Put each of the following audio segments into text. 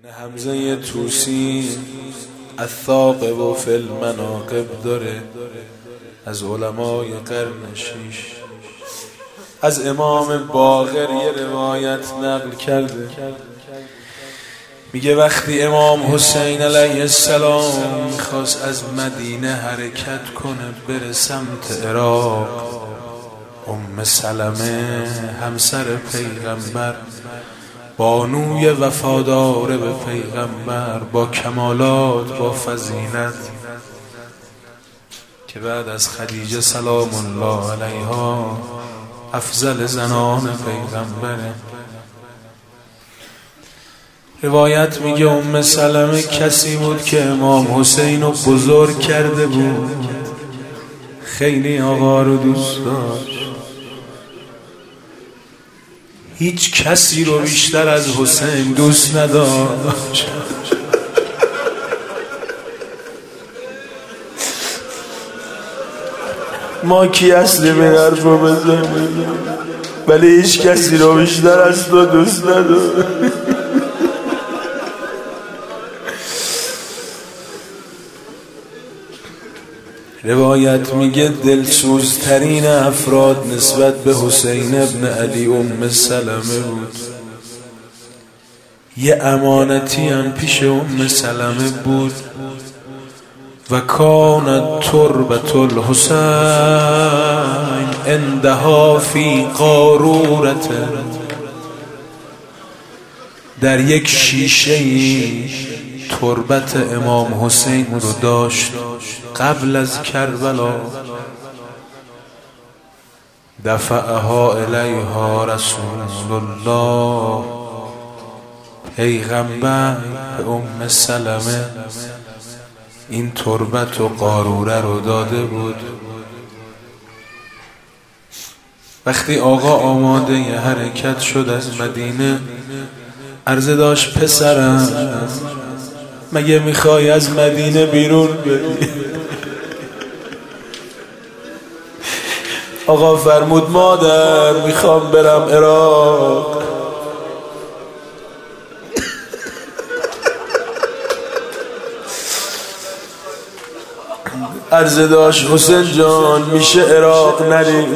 حمزه توسی الثاقب و فی المناقب داره از علمای قرن شیش. از امام باقر یه روایت نقل کرده، میگه وقتی امام حسین علیه السلام میخواست از مدینه حرکت کنه بره سمت عراق، ام سلمه همسر پیغمبر، بانوی وفادار به پیغمبر، با کمالات، با فضیلت، که بعد از خدیجه سلام الله علیها افضل زنان پیغمبره، روایت میگه ام سلمه کسی بود که امام حسین رو بزرگ کرده بود، خیلی آقا رو دوست داشت، هیچ کسی رو بیشتر از حسین دوست نداشت. ما کی هستیم این حرف رو بزنیم، ولی هیچ کسی رو بیشتر از تو دوست نداشت. روایت میگه دلسوزترین افراد نسبت به حسین ابن علی ام سلمه بود. یه امانتی هم پیش ام سلمه بود و کانت تربت الحسین عندها فی قارورت، در یک شیشه تربت امام حسین رو داشت قبل از کربلا، دفعها الیها رسول الله، پیغمبر به ام سلمه این تربت و قاروره رو داده بود. وقتی آقا آماده ی حرکت شد از مدینه، عرضه داشت پسرم مگه میخوای از مدینه بیرون بری؟ آقا فرمود مادر میخوام برم عراق. عرضه داشت حسین جان میشه عراق نری؟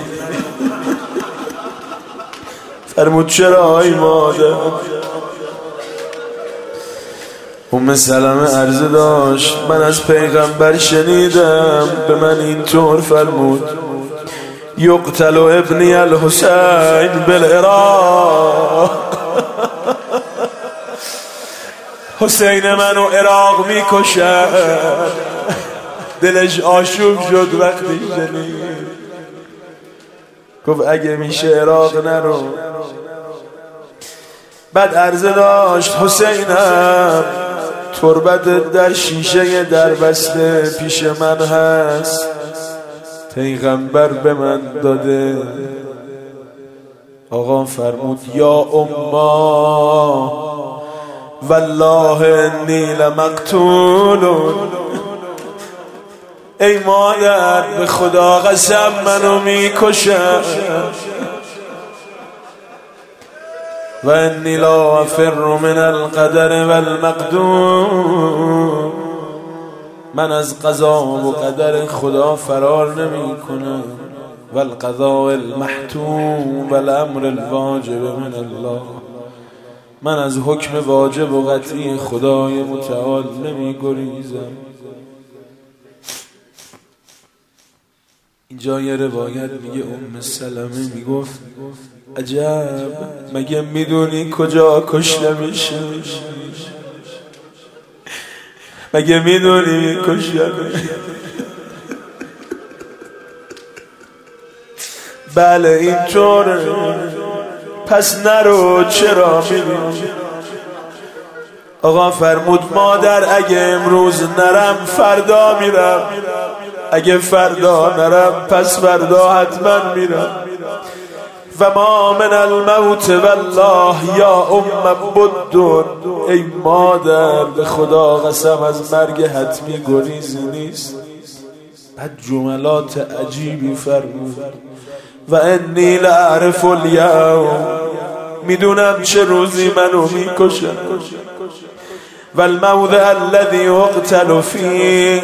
فرمود چرا ای مادر؟ ام سلمه عرضه داشت من از پیغمبر شنیدم به من اینطور فرمود یقتل ابنی الحسین بالعراق، حسین منو عراق میکشد. دلش آشوب شد وقتی شنید، گفت اگه میشه عراق نرو. بعد عرضه داشت حسینم تربت در شیشه در بسته پیش من هست، پیغمبر به من داده. آقا فرمود یا اما والله انی لمقتول، ای مادر به خدا قسم منو میکشن، و انی لا افر من القدر والمقدور، من از قضا و قدر خدا فرار نمی کنم، والقضاء المحتوم والامر الواجب من الله، من از حکم واجب و قطعی خدای متعال نمی گریزم. اینجا یه روایت میگه ام سلمه میگفت عجب مگه میدونی کجا کشته میشه؟ مگه میدونی کشته؟ بله اینطور، پس نرو چرا میری؟ آقا فرمود مادر اگه امروز نرم فردا میرم، اگه فردا نرم پس فردا حتما میرم. و ما من الموت والله یا ام بدون، ای مادر به خدا قسم از مرگ حتمی گریزی نیست. بعد جملات عجیبی فرمود و انی لأعرف الیوم میدونم چه روزی منو میکشن والموضع الذي اقتل فيه،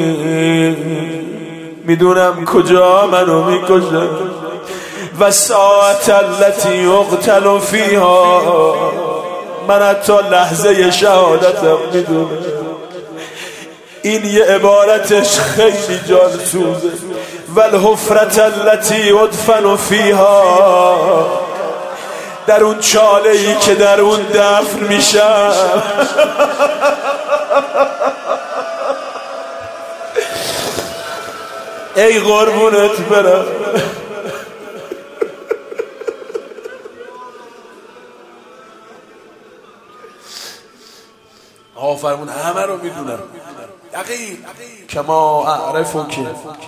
میدونم کجا منو میکشن و ساعت التي اقتل فيها، من حتی لحظه شهادتم میدونم. این یه عبارتش خیلی جانسوزه. والحفرة التي ادفن فيها، در اون چاله‌ای که در اون دفن میشم. ای قربونت برم. آقا فرمون همه رو میدونم، دقیق کما اعرفو که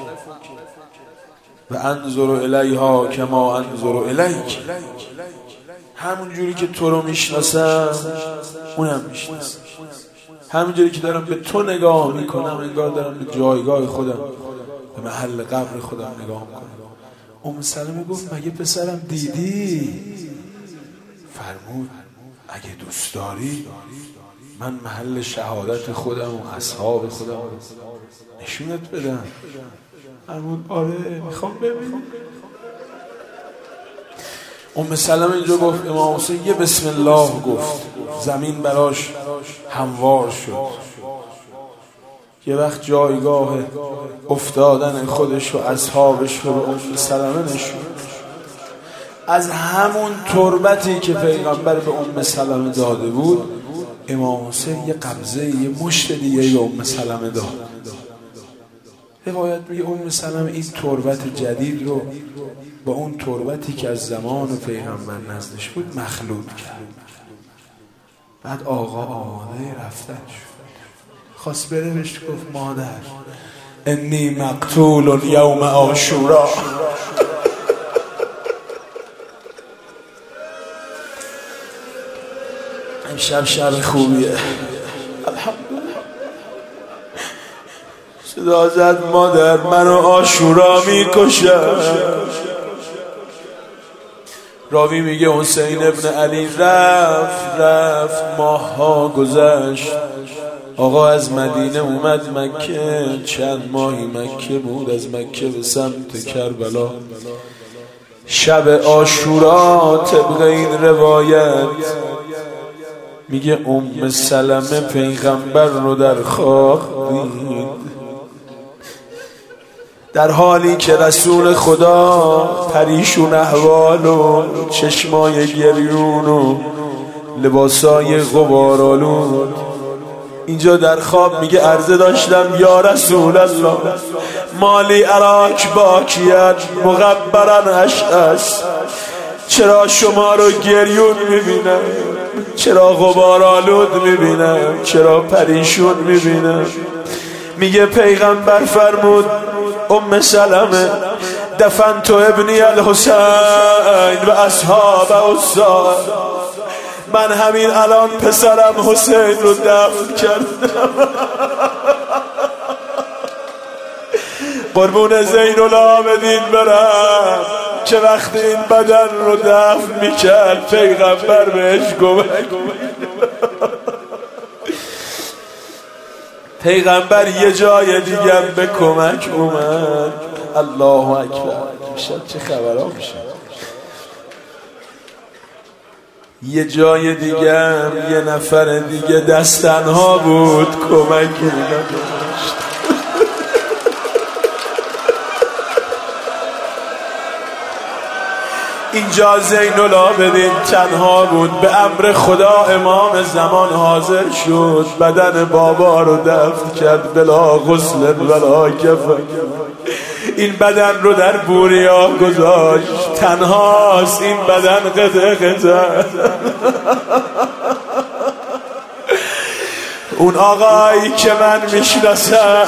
و انظر الیها کما انظر الیک، همون جوری که تو رو میشناسم اونم میشناسم، همون جوری که دارم به تو نگاه میکنم انگار دارم به جایگاه خودم، به محل قبر خودم نگاه میکنم. سلمه گفت مگه پسرم دیدی؟ فرمود اگه دوست داری من محل شهادت خودم و اصحاب خودم نشونت بدم. فرمود آره میخوام ببینم. سلمه اینجا گفت امام حسین یه بسم الله گفت، زمین براش هموار شد. یه وقت جایگاه افتادن خودش و اصحابش رو به سلمه نشون. از همون تربتی که پیغمبر به سلمه داده بود، امام حسین یه قبضه یه مشت دیگه به سلمه داد. روایت میگه سلمه این تربت جدید رو با اون تربتی که از زمان پیغمبر نزدش بود مخلوط کرد. بعد آقا آماده رفتن شد، خواست بره بهش گفت مادر انی مقتول یوم عاشورا. امشب شب خوبیه الحمدلله. صدا زد مادر منو عاشورا میکشن. راوی میگه حسین ابن علی رفت ماه‌ها گذشت، آقا از مدینه اومد مکه، چند ماهی مکه بود، از مکه به سمت کربلا. شب عاشورا طبق این روایت میگه سلمه پیغمبر رو در خواب دید، در حالی که رسول خدا پریشون احوال و چشمای گریون و لباسای غبارآلود. اینجا در خواب میگه عرضه داشتم یا رسول الله مالی اراک باکیت مغبرن اشعث، چرا شما رو گریون میبینم، چرا غبارآلود میبینم، چرا پریشون میبینم. میگه پیغمبر فرمود سلمه دفنت ابنی الحسین و اصحاب الساعه، من همین الان پسرم حسین رو دفن کردم. قربون زین العابدین برم که وقتی این بدن رو دفن میکرد پیغمبر بهش گفت، پیغمبر یه جای دیگه به کمک اومد. الله اکبر. شب چه خبرها میشه؟ یه جای دیگه یه نفر دیگه دستنها بود کمکی نداشت. اینجا زین العابدین تنها بود، به امر خدا امام زمان حاضر شد، بدن بابا رو دفن کرد بلا غسل بلا کفن. این بدن رو در بوریا گذاشت، تنهاست این بدن قطع قطع. اون آقایی که من میشناسم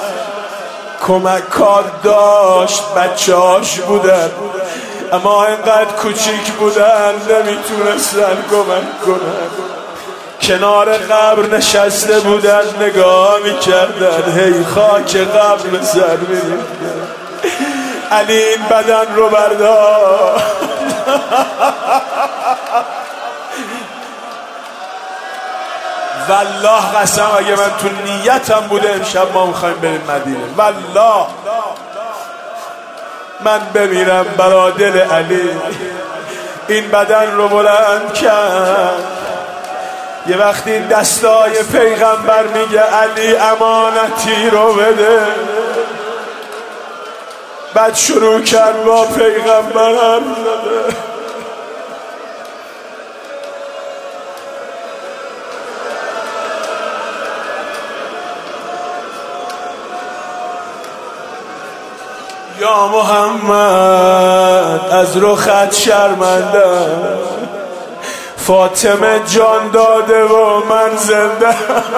کمکار داشت، بچه‌هاش بودن اما اینقدر کوچیک بودن نمیتونستن کمک کنن، کنار قبر نشسته بودن نگاه میکردن، هی خاک قبر سر میریختن. علی این بدن رو بردار. والله قسم اگه من تو نیتم بوده امشب ما میخوایم بریم مدینه، والله من بمیرم برا دل علی. این بدن رو بلند کرد، یه وقتی این دستای پیغمبر میگه علی امانتی رو بده، بعد شروع کرد با پیغمبر حرف زدن. یا محمد از رخت شرمندم، فاطمه جان داده و من زنده.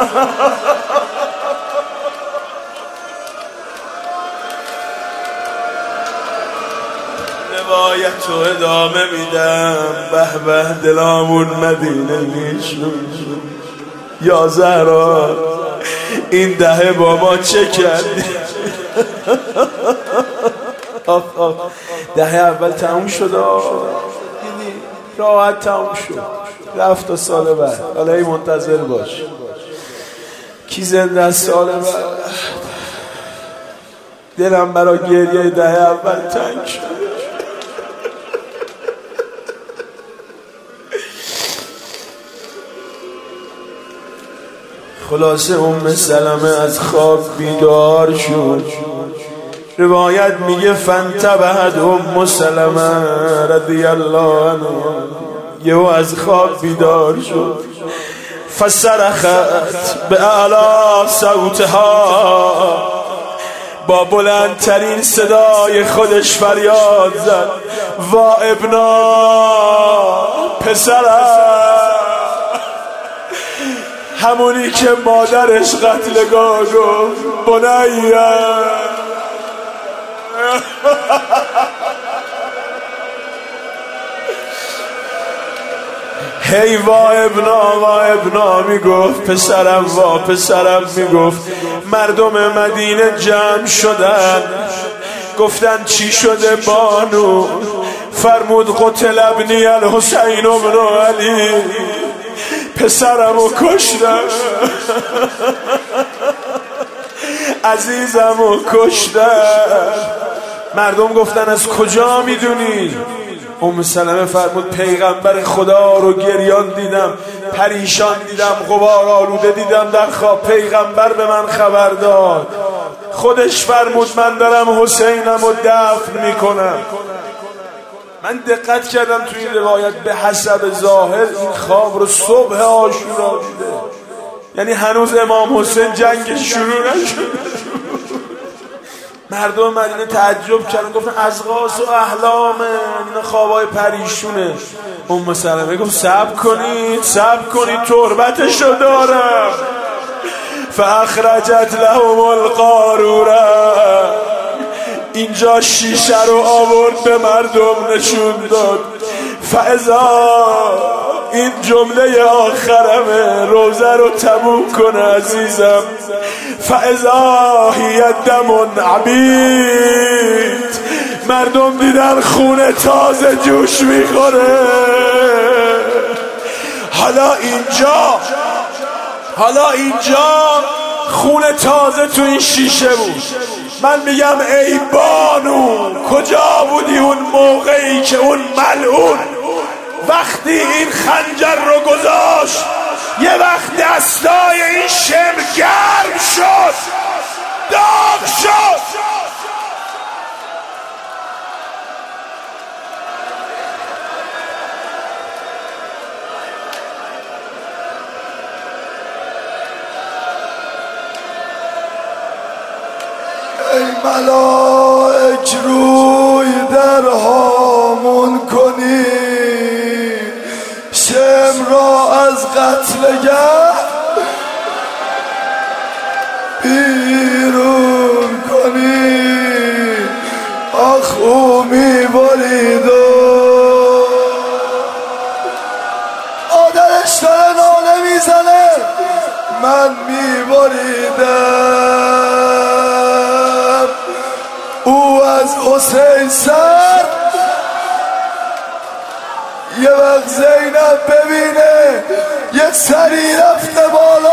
روایت رو ادامه میدم. به به دلامون مدینه میشون. یا زهرا این دهه با ما چه کردی؟ دهه اول تموم شد، راحت تموم شد، رفت تا سال بعد. حالا ای منتظر باش کی زنده از سال بعد. دلم برای گریه دهه اول تنگ شد. خلاصه سلمه از خواب بیدار شد. روایت میگه فانتبهت سلمه رضی الله عنه، یهو از خواب بیدار شد. فصرخت به اعلی صوتها، با بلندترین صدای خودش فریاد زد وا ابنا، پسرم، همونی که مادرش قتلگاه گفت بنیه. هی وا ابنا میگفت، پسرم وا پسرم میگفت. مردم مدینه جمع شدن، گفتن چی شده بانو؟ فرمود قتل ابنی الحسین ابن علی، پسرمو کشتن، عزیزمو کشتن. مردم گفتن از کجا میدونی؟ سلمه فرمود پیغمبر خدا رو گریان دیدم، پریشان دیدم، غبار آلوده دیدم در خواب. پیغمبر به من خبر داد، خودش فرمود من دارم حسینم رو دفن میکنم. من دقت کردم تو این روایت به حسب ظاهر این خواب رو صبح عاشورا دیده، یعنی هنوز امام حسین جنگش شروع نشده. مردم مدینه تعجب کردن، گفتن ازغاث و احلامه، اینا خوابای پریشونه. سلمه گفت صبر کنید تربتشو دارم. فاخرجت لهم القاروره، اینجا شیشه رو آورد به مردم نشون داد. فاذا، این جمله آخرمه، روزه رو تموم کنه عزیزم. فاذا هی دم عبید، مردم دیدن خون تازه جوش میخوره. حالا اینجا خون تازه تو این شیشه بود. من میگم ای بانو کجا بودی اون موقعی که اون ملعون وقتی این خنجر رو گذاشت، یه وقت دستای این شم گرم شد، داغ شد. ای ملائک روی در هامون کنی، شم را از قتلگاه بیرون کنی. آخ او میبرید و آدرش داره ناله میزنه، من میبریدم. او از حسین سر، یه وقت زینب ببینه یه سری رفته بالا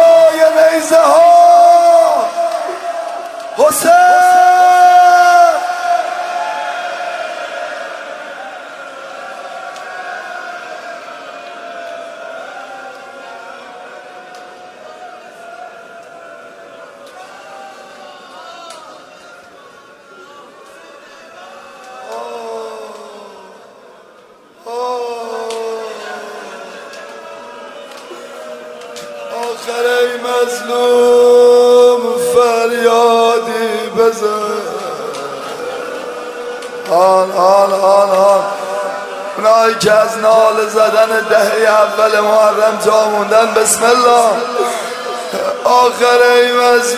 آخر ای مظلوم فریادی بزن. آن اونایی که از ناله زدن دهه اول محرم جا موندن، بسم الله. آخر ای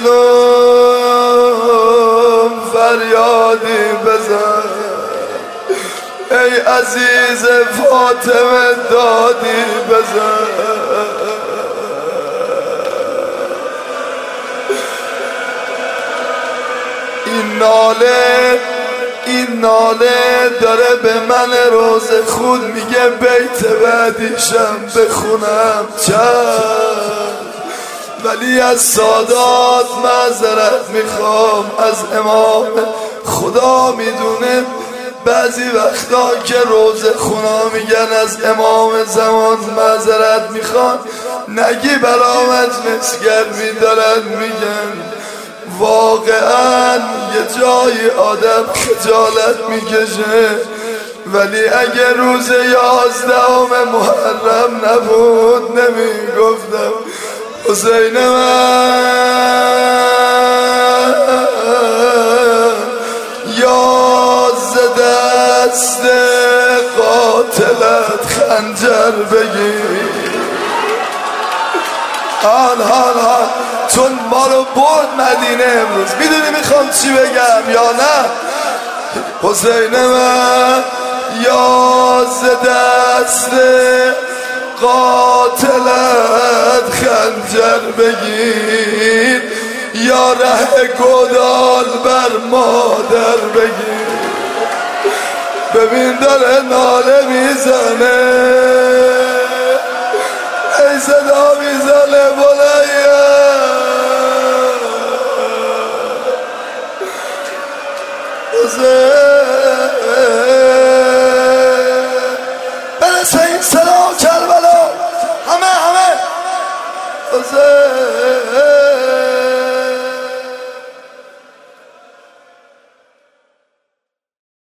مظلوم فریادی بزن، ای عزیز فاطمه دادی بزن. این ناله داره به من روز خود میگه بیت بعدیشم بخونم چند، ولی از سادات معذرت میخوام، از امام. خدا میدونه بعضی وقتا که روز خونا میگن از امام زمان معذرت میخوان، نگی برامت مسگرمی دارن میگن. واقعا یه جایی آدم خجالت میکشه، ولی اگه روز 11 محرم نبود نمیگفتم حسین من یا ز دست قاتلت خنجر بگیر. چون ما رو برد مدینه امروز، میدونی میخوام چی بگم یا نه؟ حسین من یا ز دست قاتلت خنجر بگیر، یا ره گدال بر مادر بگیر. ببین داره ناله میزنه، ای صدا میزنه بلایه. حسین